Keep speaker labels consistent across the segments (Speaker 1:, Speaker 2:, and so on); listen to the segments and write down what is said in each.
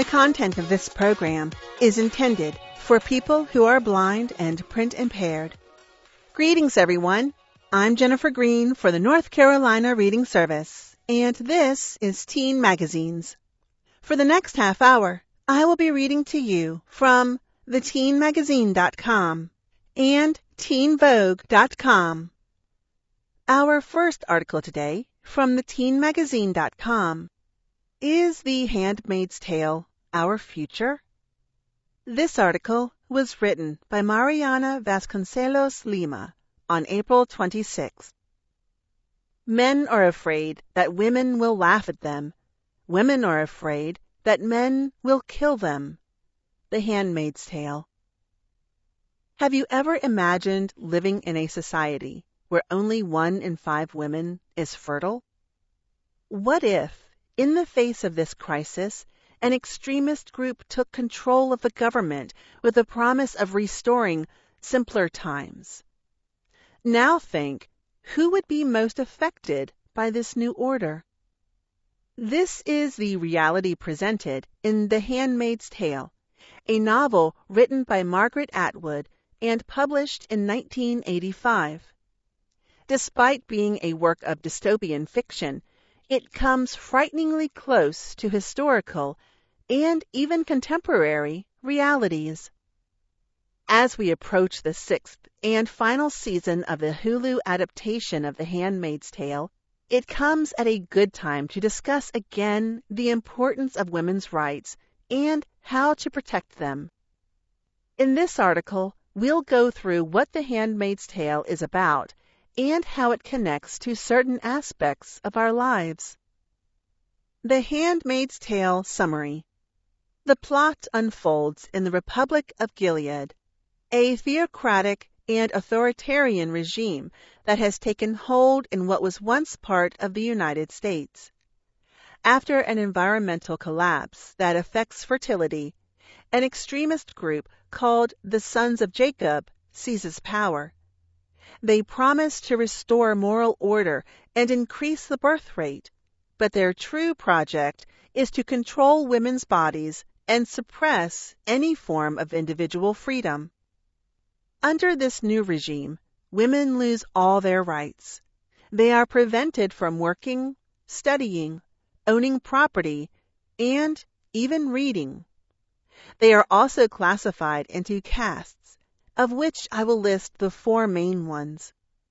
Speaker 1: content of this program is intended for people who are blind and print impaired. Greetings, everyone. I'm Jennifer Green for the North Carolina Reading Service, and this is Teen Magazines. For the next half hour, I will be reading to you from theteenmagazine.com and teenvogue.com. Our first article today from theteenmagazine.com. Is The Handmaid's Tale Our Future? This article was written by Mariana Vasconcelos Lima on April 26th. Men are afraid that women will laugh at them. Women are afraid that men will kill them. The Handmaid's Tale. Have you ever imagined living in a society where only 1 in 5 women is fertile? What if, in the face of this crisis, an extremist group took control of the government with the promise of restoring simpler times? Now think, who would be most affected by this new order? This is the reality presented in The Handmaid's Tale, a novel written by Margaret Atwood and published in 1985. Despite being a work of dystopian fiction, it comes frighteningly close to historical and even contemporary realities. As we approach the 6th and final season of the Hulu adaptation of The Handmaid's Tale, it comes at a good time to discuss again the importance of women's rights and how to protect them. In this article, we'll go through what The Handmaid's Tale is about and how it connects to certain aspects of our lives. The Handmaid's Tale Summary. The plot unfolds in the Republic of Gilead, a theocratic and authoritarian regime that has taken hold in what was once part of the United States. After an environmental collapse that affects fertility, an extremist group called the Sons of Jacob seizes power. They promise to restore moral order and increase the birth rate, but their true project is to control women's bodies and suppress any form of individual freedom. Under this new regime, women lose all their rights. They are prevented from working, studying, owning property, and even reading. They are also classified into castes, of which I will list the 4 main ones.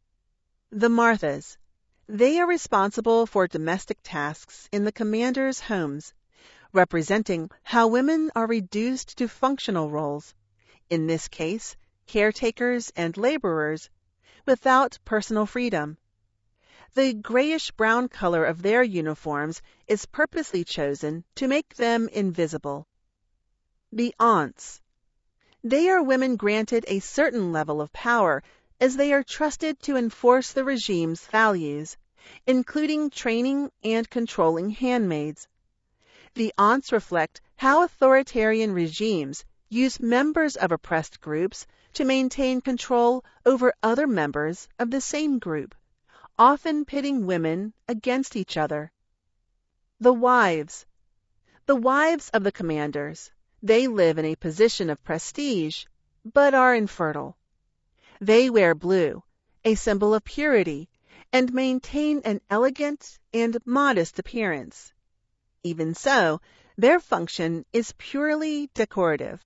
Speaker 1: The Marthas. They are responsible for domestic tasks in the commanders' homes, representing how women are reduced to functional roles, in this case, caretakers and laborers, without personal freedom. The grayish-brown color of their uniforms is purposely chosen to make them invisible. The aunts. They are women granted a certain level of power as they are trusted to enforce the regime's values, including training and controlling handmaids. The aunts reflect how authoritarian regimes use members of oppressed groups to maintain control over other members of the same group, often pitting women against each other. The wives. The wives of the commanders. They live in a position of prestige, but are infertile. They wear blue, a symbol of purity, and maintain an elegant and modest appearance. Even so, their function is purely decorative.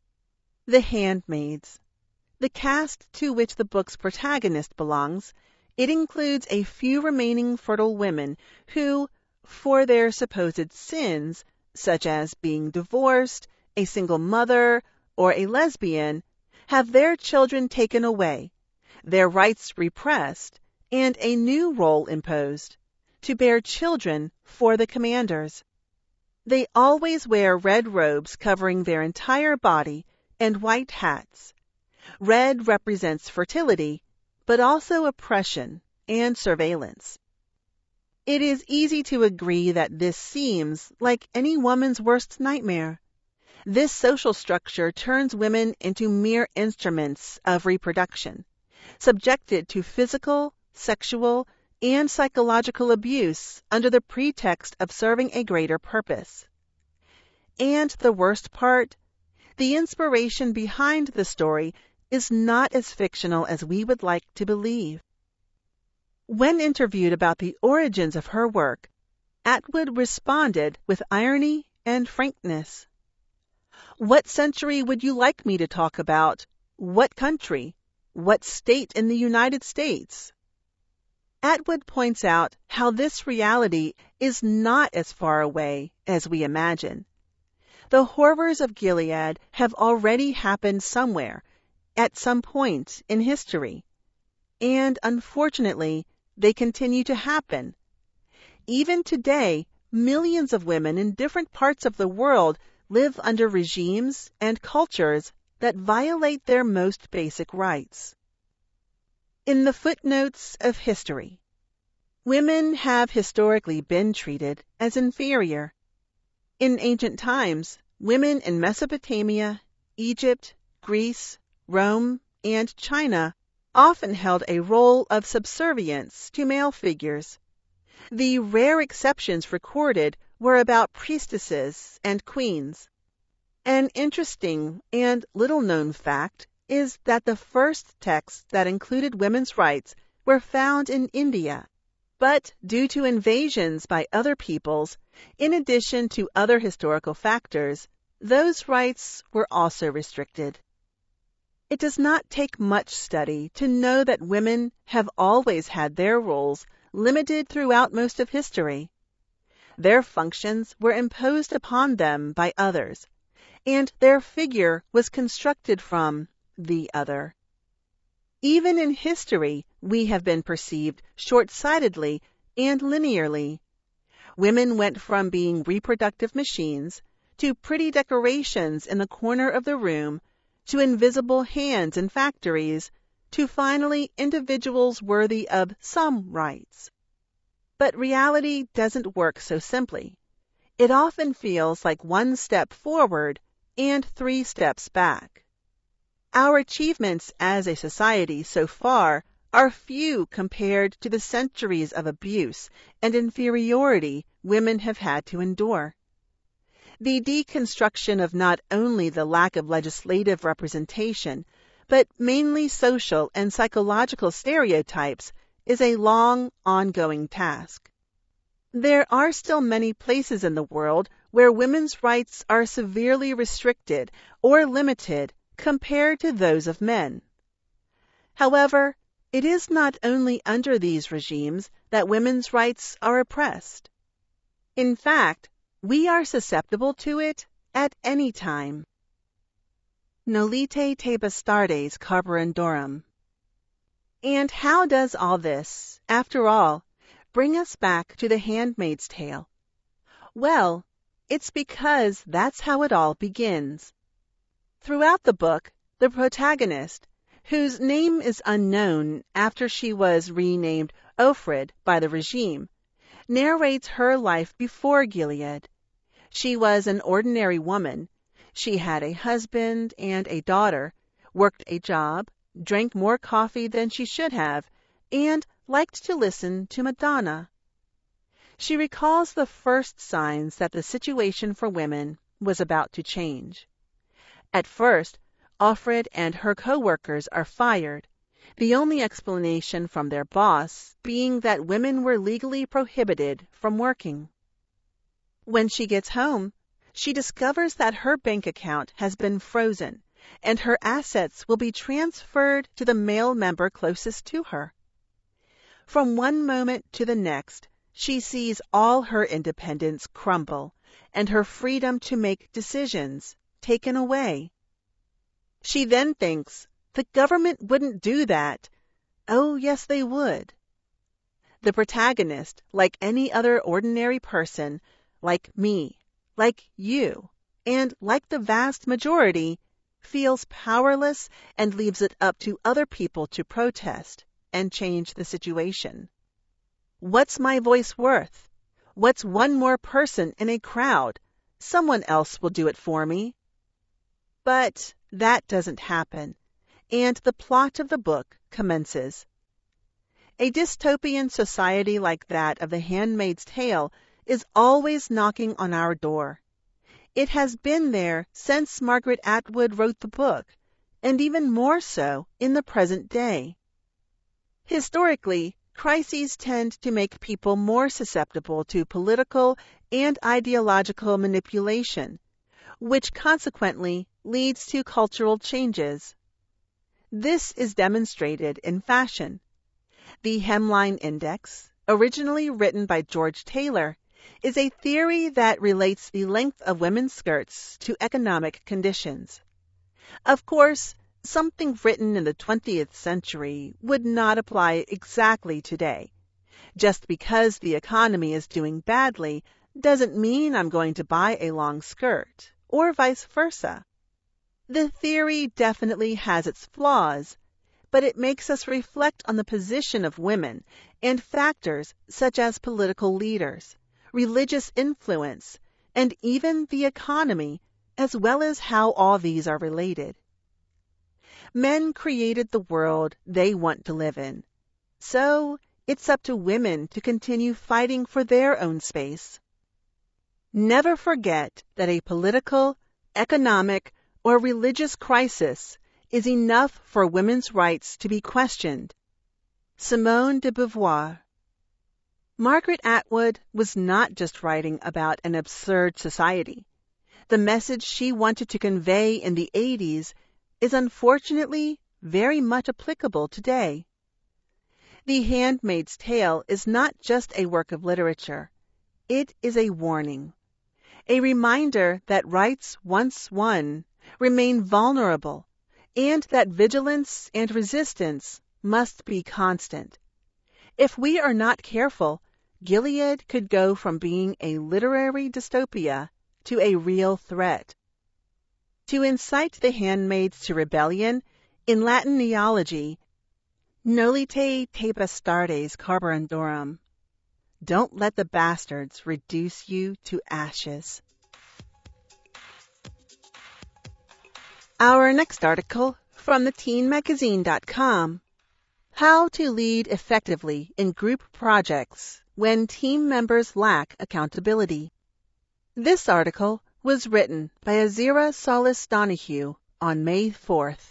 Speaker 1: The handmaids. The caste to which the book's protagonist belongs, it includes a few remaining fertile women who, for their supposed sins, such as being divorced, a single mother, or a lesbian, have their children taken away, their rights repressed, and a new role imposed, to bear children for the commanders. They always wear red robes covering their entire body and white hats. Red represents fertility, but also oppression and surveillance. It is easy to agree that this seems like any woman's worst nightmare. This social structure turns women into mere instruments of reproduction, subjected to physical, sexual, and psychological abuse under the pretext of serving a greater purpose. And the worst part, the inspiration behind the story is not as fictional as we would like to believe. When interviewed about the origins of her work, Atwood responded with irony and frankness. "What century would you like me to talk about? What country? What state in the United States?" Atwood points out how this reality is not as far away as we imagine. The horrors of Gilead have already happened somewhere, at some point in history. And unfortunately, they continue to happen. Even today, millions of women in different parts of the world live under regimes and cultures that violate their most basic rights. In the footnotes of history, women have historically been treated as inferior. In ancient times, women in Mesopotamia, Egypt, Greece, Rome, and China often held a role of subservience to male figures. The rare exceptions recorded were about priestesses and queens. An interesting and little-known fact is that the first texts that included women's rights were found in India. But due to invasions by other peoples, in addition to other historical factors, those rights were also restricted. It does not take much study to know that women have always had their roles limited throughout most of history. Their functions were imposed upon them by others, and their figure was constructed from the other. Even in history, we have been perceived short-sightedly and linearly. Women went from being reproductive machines to pretty decorations in the corner of the room to invisible hands in factories to finally individuals worthy of some rights. But reality doesn't work so simply. It often feels like one step forward and 3 steps back. Our achievements as a society so far are few compared to the centuries of abuse and inferiority women have had to endure. The deconstruction of not only the lack of legislative representation, but mainly social and psychological stereotypes is a long, ongoing task. There are still many places in the world where women's rights are severely restricted or limited compared to those of men. However, it is not only under these regimes that women's rights are oppressed. In fact, we are susceptible to it at any time. Nolite te bastardes carborundorum. And how does all this, after all, bring us back to The Handmaid's Tale? Well, it's because that's how it all begins. Throughout the book, the protagonist, whose name is unknown after she was renamed Offred by the regime, narrates her life before Gilead. She was an ordinary woman. She had a husband and a daughter, worked a job, drank more coffee than she should have, and liked to listen to Madonna. She recalls the first signs that the situation for women was about to change. At first, Offred and her co-workers are fired, the only explanation from their boss being that women were legally prohibited from working. When she gets home, she discovers that her bank account has been frozen, and her assets will be transferred to the male member closest to her. From one moment to the next, she sees all her independence crumble, and her freedom to make decisions taken away. She then thinks, the government wouldn't do that. Oh, yes, they would. The protagonist, like any other ordinary person, like me, like you, and like the vast majority, feels powerless and leaves it up to other people to protest and change the situation. What's my voice worth? What's one more person in a crowd? Someone else will do it for me. But that doesn't happen, and the plot of the book commences. A dystopian society like that of The Handmaid's Tale is always knocking on our door. It has been there since Margaret Atwood wrote the book, and even more so in the present day. Historically, crises tend to make people more susceptible to political and ideological manipulation, which consequently leads to cultural changes. This is demonstrated in fashion. The hemline index, originally written by George Taylor, is a theory that relates the length of women's skirts to economic conditions. Of course, something written in the 20th century would not apply exactly today. Just because the economy is doing badly doesn't mean I'm going to buy a long skirt, or vice versa. The theory definitely has its flaws, but it makes us reflect on the position of women and factors such as political leaders, religious influence, and even the economy, as well as how all these are related. Men created the world they want to live in, so it's up to women to continue fighting for their own space. Never forget that a political, economic, or religious crisis is enough for women's rights to be questioned. Simone de Beauvoir. Margaret Atwood was not just writing about an absurd society. The message she wanted to convey in the 80s is unfortunately very much applicable today. The Handmaid's Tale is not just a work of literature. It is a warning, a reminder that rights once won remain vulnerable, and that vigilance and resistance must be constant. If we are not careful, Gilead could go from being a literary dystopia to a real threat. To incite the handmaids to rebellion, in Latin neology, nolite te bastardes carborundorum. Don't let the bastards reduce you to ashes. Our next article from theteenmagazine.com. How to lead effectively in group projects when team members lack accountability. This article was written by Azira Solis Donahue on May 4th.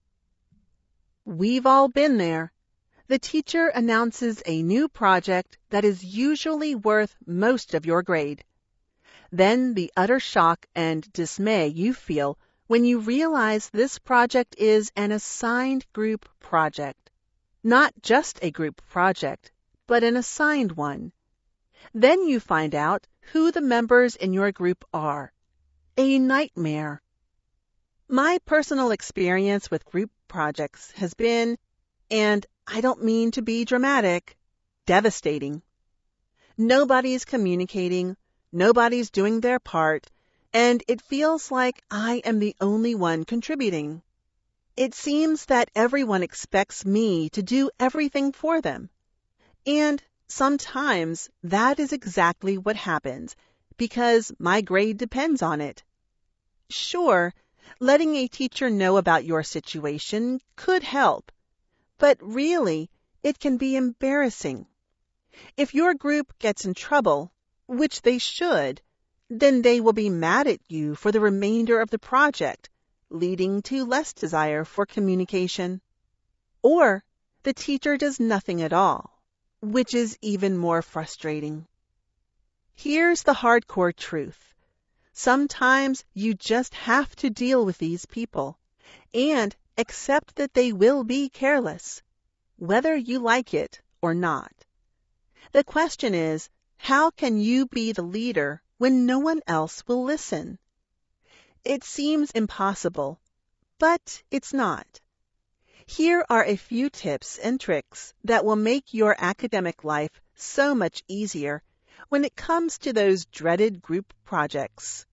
Speaker 1: We've all been there. The teacher announces a new project that is usually worth most of your grade. Then the utter shock and dismay you feel when you realize this project is an assigned group project. Not just a group project, but an assigned one. Then you find out who the members in your group are. A nightmare. My personal experience with group projects has been, and I don't mean to be dramatic, devastating. Nobody's communicating, nobody's doing their part, and it feels like I am the only one contributing. It seems that everyone expects me to do everything for them. And sometimes that is exactly what happens, because my grade depends on it. Sure, letting a teacher know about your situation could help, but really, it can be embarrassing. If your group gets in trouble, which they should, then they will be mad at you for the remainder of the project, leading to less desire for communication. Or the teacher does nothing at all, which is even more frustrating. Here's the hardcore truth. Sometimes you just have to deal with these people and accept that they will be careless, whether you like it or not. The question is, how can you be the leader when no one else will listen? It seems impossible, but it's not. Here are a few tips and tricks that will make your academic life so much easier when it comes to those dreaded group projects.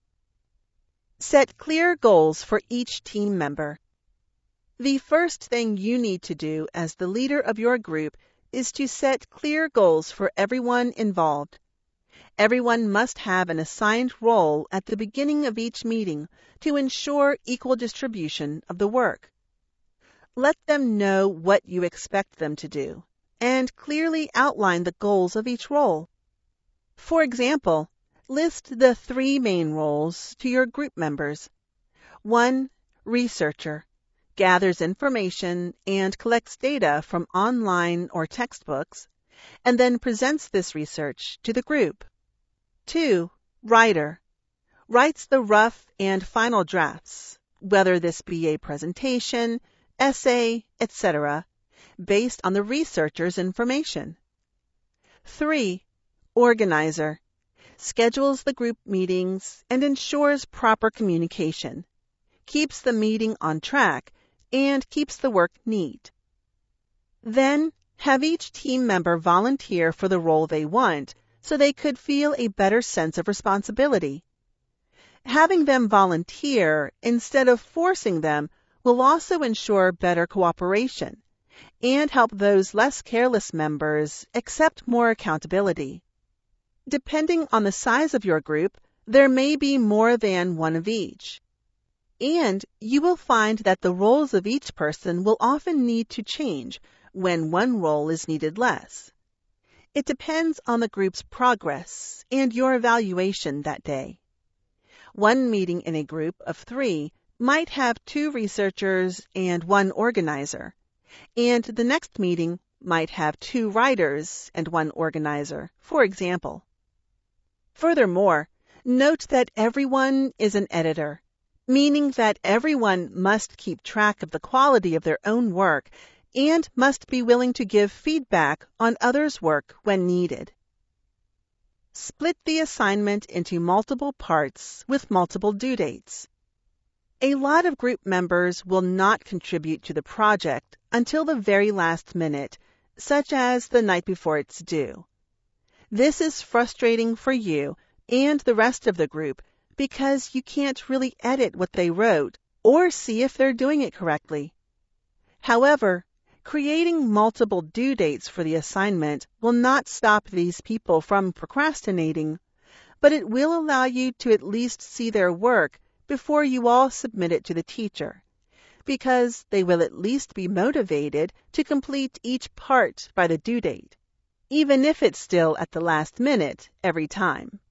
Speaker 1: Set clear goals for each team member. The first thing you need to do as the leader of your group is to set clear goals for everyone involved. Everyone must have an assigned role at the beginning of each meeting to ensure equal distribution of the work. Let them know what you expect them to do, and clearly outline the goals of each role. For example, List the 3 main roles to your group members. 1. Researcher. Gathers information and collects data from online or textbooks, and then presents this research to the group. 2. Writer. Writes the rough and final drafts, whether this be a presentation, essay, etc., based on the researcher's information. 3. Organizer. Schedules the group meetings and ensures proper communication, keeps the meeting on track, and keeps the work neat. Then, have each team member volunteer for the role they want so they could feel a better sense of responsibility. Having them volunteer instead of forcing them will also ensure better cooperation and help those less careless members accept more accountability. Depending on the size of your group, there may be more than one of each. And you will find that the roles of each person will often need to change when one role is needed less. It depends on the group's progress and your evaluation that day. One meeting in a group of 3 might have 2 researchers and 1 organizer, and the next meeting might have 2 writers and 1 organizer, for example. Furthermore, note that everyone is an editor, meaning that everyone must keep track of the quality of their own work and must be willing to give feedback on others' work when needed. Split the assignment into multiple parts with multiple due dates. A lot of group members will not contribute to the project until the very last minute, such as the night before it's due. This is frustrating for you and the rest of the group because you can't really edit what they wrote or see if they're doing it correctly. However, creating multiple due dates for the assignment will not stop these people from procrastinating, but it will allow you to at least see their work before you all submit it to the teacher, because they will at least be motivated to complete each part by the due date, even if it's still at the last minute every time.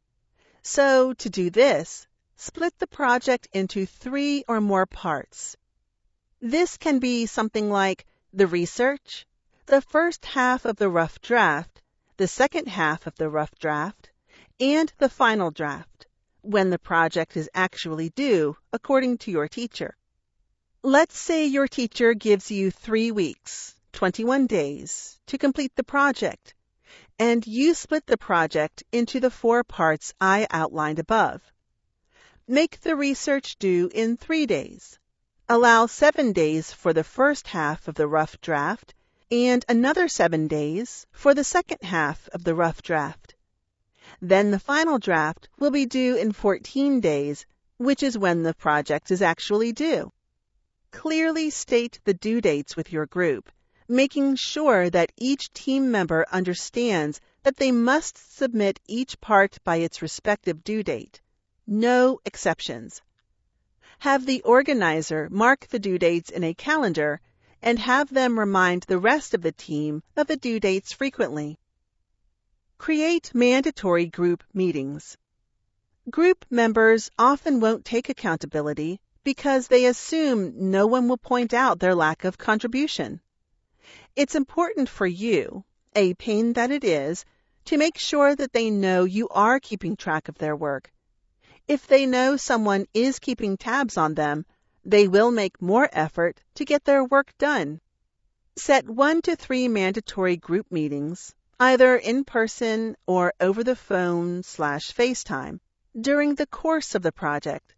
Speaker 1: So, to do this, split the project into 3 or more parts. This can be something like the research, the first half of the rough draft, the second half of the rough draft, and the final draft, when the project is actually due, according to your teacher. Let's say your teacher gives you 3 weeks, 21 days, to complete the project, and you split the project into the 4 parts I outlined above. Make the research due in 3 days. Allow 7 days for the first half of the rough draft and another 7 days for the second half of the rough draft. Then the final draft will be due in 14 days, which is when the project is actually due. Clearly state the due dates with your group, making sure that each team member understands that they must submit each part by its respective due date. No exceptions. Have the organizer mark the due dates in a calendar and have them remind the rest of the team of the due dates frequently. Create mandatory group meetings. Group members often won't take accountability because they assume no one will point out their lack of contribution. It's important for you, a pain that it is, to make sure that they know you are keeping track of their work. If they know someone is keeping tabs on them, they will make more effort to get their work done. Set 1 to 3 mandatory group meetings, either in person or over the phone/FaceTime, during the course of the project.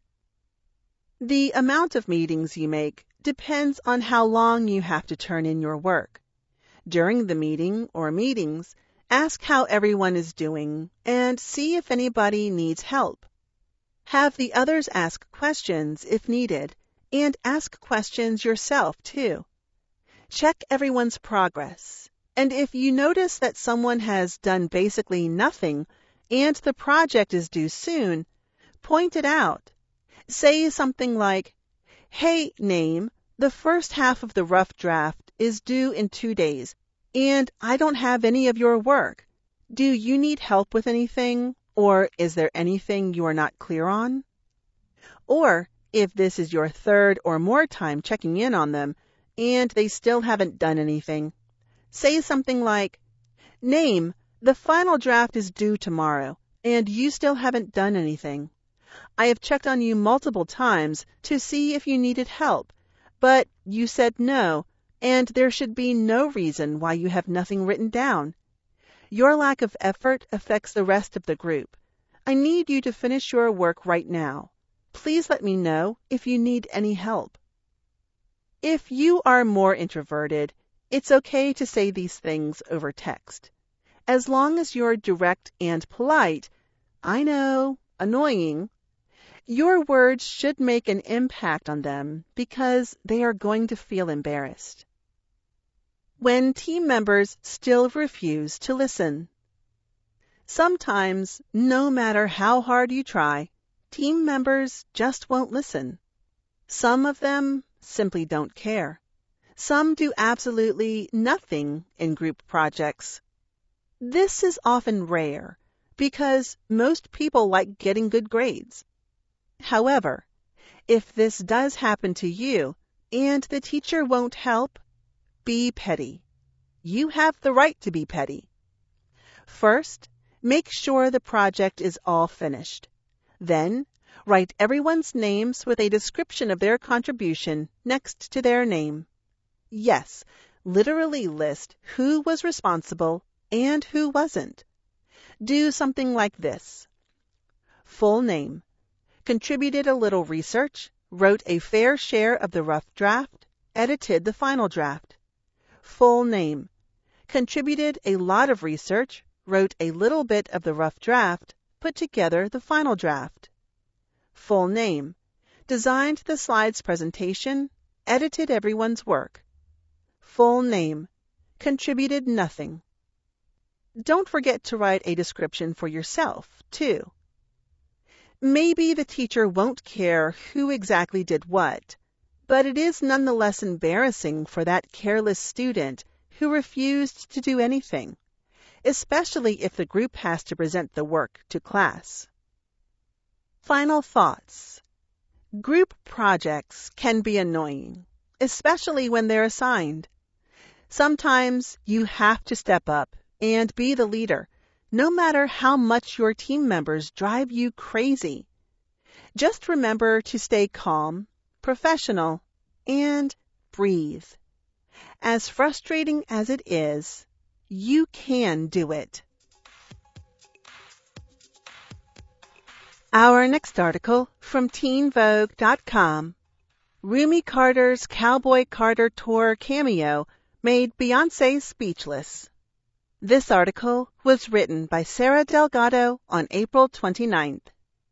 Speaker 1: The amount of meetings you make depends on how long you have to turn in your work. During the meeting or meetings, ask how everyone is doing and see if anybody needs help. Have the others ask questions if needed, and ask questions yourself too. Check everyone's progress, and if you notice that someone has done basically nothing and the project is due soon, point it out. Say something like, "Hey, name, the first half of the rough draft is due in 2 days, and I don't have any of your work. Do you need help with anything? Or is there anything you are not clear on? Or if this is your third or more time checking in on them and they still haven't done anything, say something like, "Name, the final draft is due tomorrow, and you still haven't done anything. I have checked on you multiple times to see if you needed help, but you said no, and there should be no reason why you have nothing written down. Your lack of effort affects the rest of the group. I need you to finish your work right now. Please let me know if you need any help." If you are more introverted, it's okay to say these things over text. As long as you're direct and polite, I know, annoying, your words should make an impact on them because they are going to feel embarrassed. When team members still refuse to listen. Sometimes, no matter how hard you try, team members just won't listen. Some of them simply don't care. Some do absolutely nothing in group projects. This is often rare because most people like getting good grades. However, if this does happen to you and the teacher won't help, be petty. You have the right to be petty. First, make sure the project is all finished. Then, write everyone's names with a description of their contribution next to their name. Yes, literally list who was responsible and who wasn't. Do something like this. Full name. Contributed a little research, wrote a fair share of the rough draft, edited the final draft. Full name. Contributed a lot of research, wrote a little bit of the rough draft, put together the final draft. Full name. Designed the slides presentation, edited everyone's work. Full name. Contributed nothing. Don't forget to write a description for yourself, too. Maybe the teacher won't care who exactly did what, but it is nonetheless embarrassing for that careless student who refused to do anything, especially if the group has to present the work to class. Final thoughts. Group projects can be annoying, especially when they're assigned. Sometimes you have to step up and be the leader, no matter how much your team members drive you crazy. Just remember to stay calm, professional, and breathe. As frustrating as it is, you can do it. Our next article from TeenVogue.com. Rumi Carter's Cowboy Carter Tour cameo made Beyoncé speechless. This article was written by Sarah Delgado on April 29th.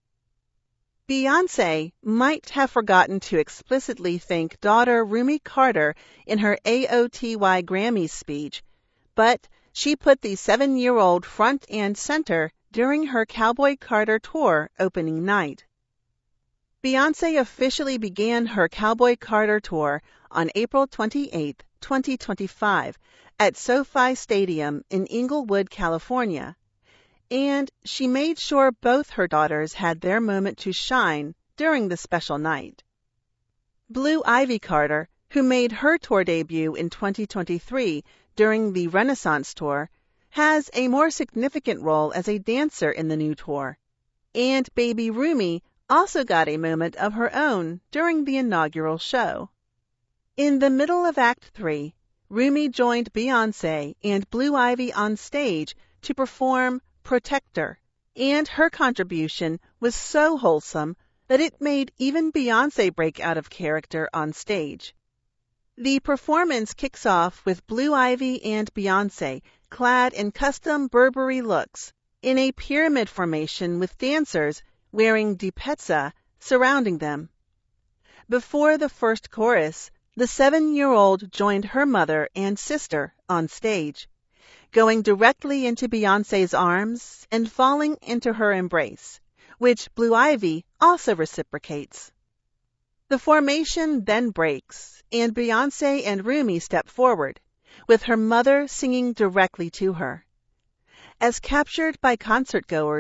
Speaker 1: Beyoncé might have forgotten to explicitly thank daughter Rumi Carter in her AOTY Grammy speech, but she put the 7-year-old front and center during her Cowboy Carter Tour opening night. Beyoncé officially began her Cowboy Carter Tour on April 28, 2025, at SoFi Stadium in Inglewood, California, and she made sure both her daughters had their moment to shine during the special night. Blue Ivy Carter, who made her tour debut in 2023 during the Renaissance Tour, has a more significant role as a dancer in the new tour, and baby Rumi also got a moment of her own during the inaugural show. In the middle of Act 3, Rumi joined Beyoncé and Blue Ivy on stage to perform Protector, and her contribution was so wholesome that it made even Beyoncé break out of character on stage. The performance kicks off with Blue Ivy and Beyoncé clad in custom Burberry looks in a pyramid formation with dancers wearing dipetza surrounding them. Before the first chorus, the 7-year-old joined her mother and sister on stage, going directly into Beyoncé's arms and falling into her embrace, which Blue Ivy also reciprocates. The formation then breaks, and Beyoncé and Rumi step forward, with her mother singing directly to her. As captured by concertgoers,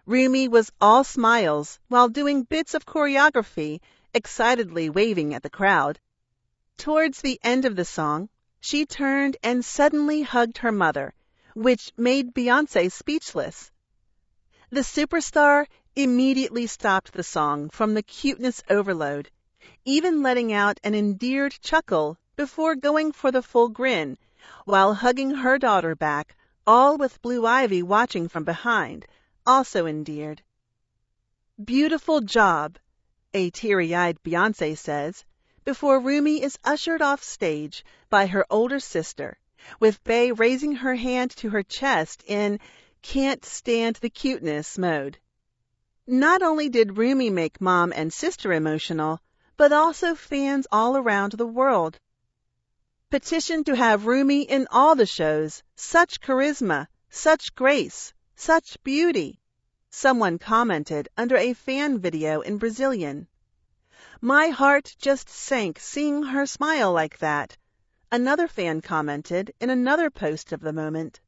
Speaker 1: Rumi was all smiles while doing bits of choreography, excitedly waving at the crowd. Towards the end of the song, she turned and suddenly hugged her mother, which made Beyoncé speechless. The superstar immediately stopped the song from the cuteness overload, even letting out an endeared chuckle before going for the full grin, while hugging her daughter back, all with Blue Ivy watching from behind, also endeared. "Beautiful job," a teary-eyed Beyoncé says, before Rumi is ushered off stage by her older sister, with Bey raising her hand to her chest in "can't stand the cuteness" mode. Not only did Rumi make mom and sister emotional, but also fans all around the world. Petition to have Rumi in all the shows. Such charisma, such grace, such beauty, someone commented under a fan video in Brazilian. My heart just sank seeing her smile like that, another fan commented in another post of the moment.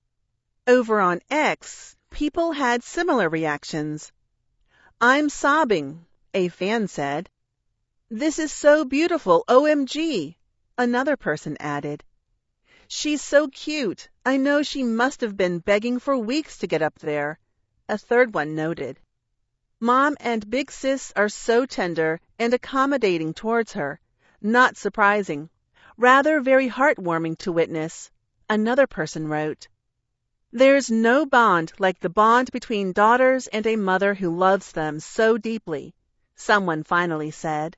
Speaker 1: Over on X, people had similar reactions. "I'm sobbing," a fan said. "This is so beautiful, OMG," another person added. "She's so cute. I know she must have been begging for weeks to get up there," a third one noted. "Mom and Big Sis are so tender and accommodating towards her. Not surprising. Rather very heartwarming to witness," another person wrote. "There's no bond like the bond between daughters and a mother who loves them so deeply," someone finally said.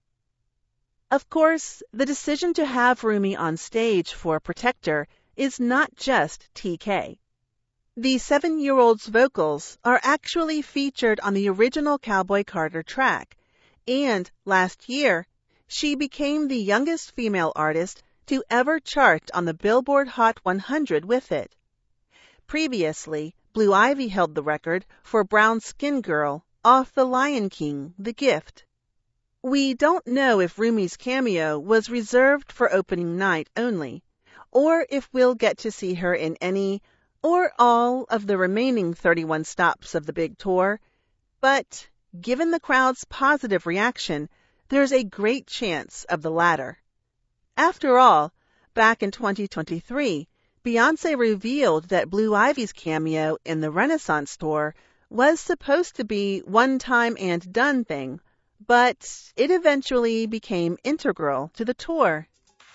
Speaker 1: Of course, the decision to have Rumi on stage for Protector is not just TK. The 7-year-old's vocals are actually featured on the original Cowboy Carter track, and last year, she became the youngest female artist to ever chart on the Billboard Hot 100 with it. Previously, Blue Ivy held the record for Brown Skin Girl off The Lion King, The Gift. We don't know if Rumi's cameo was reserved for opening night only, or if we'll get to see her in any or all of the remaining 31 stops of the big tour, but given the crowd's positive reaction, there's a great chance of the latter. After all, back in 2023, Beyoncé revealed that Blue Ivy's cameo in the Renaissance tour was supposed to be one-time and done thing, but it eventually became integral to the tour.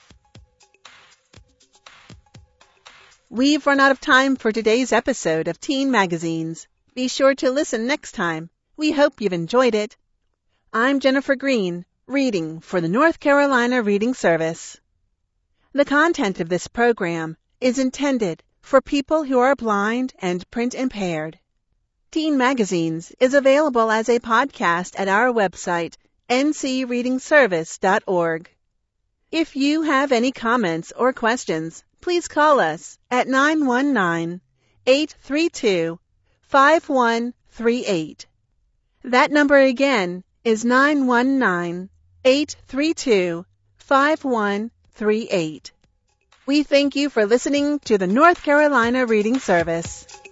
Speaker 1: We've run out of time for today's episode of Teen Magazines. Be sure to listen next time. We hope you've enjoyed it. I'm Jennifer Green, reading for the North Carolina Reading Service. The content of this program is intended for people who are blind and print impaired. Teen Magazines is available as a podcast at our website, ncreadingservice.org. If you have any comments or questions, please call us at 919-832-5138. That number again is 919-832-5138. We thank you for listening to the North Carolina Reading Service.